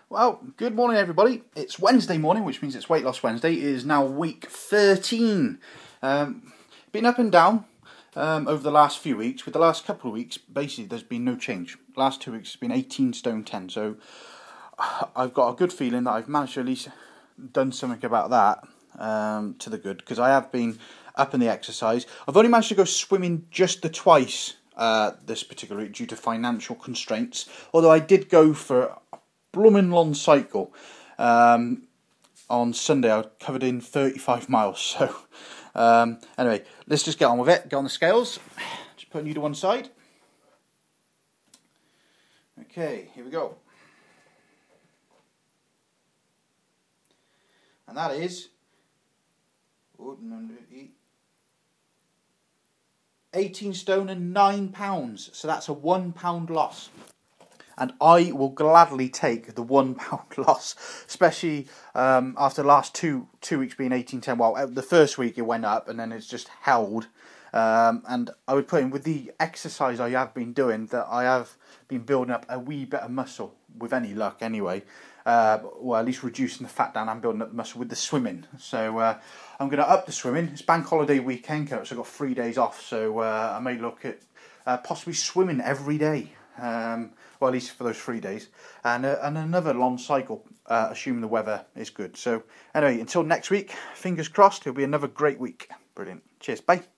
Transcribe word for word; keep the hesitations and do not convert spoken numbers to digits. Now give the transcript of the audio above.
Well, good morning everybody. It's Wednesday morning, which means it's Weight Loss Wednesday. It is now week thirteen. Um, been up and down um, over the last few weeks. With the last couple of weeks, basically there's been no change. Last two weeks has been eighteen stone ten. So I've got a good feeling that I've managed to at least done something about that um, to the good, because I have been up in the exercise. I've only managed to go swimming just the twice uh, this particular week due to financial constraints. Although I did go for blooming long cycle. Um, on Sunday I covered in thirty-five miles. So um, anyway, let's just get on with it. Get on the scales. Just putting you to one side. Okay, here we go. And that is eighteen stone and nine pounds. So that's a one pound loss. And I will gladly take the one pound loss, especially um, after the last two two weeks being eighteen ten. Well, the first week it went up, and then it's just held. Um, and I would put in with the exercise I have been doing that I have been building up a wee bit of muscle with any luck, anyway. Uh, well, at least reducing the fat down and building up the muscle with the swimming. So uh, I'm going to up the swimming. It's bank holiday weekend, so I've got three days off. So uh, I may look at uh, possibly swimming every day. Um, well, at least for those three days, and uh, and another long cycle, uh, assuming the weather is good. So anyway, until next week, fingers crossed, it'll be another great week. Brilliant. Cheers. Bye.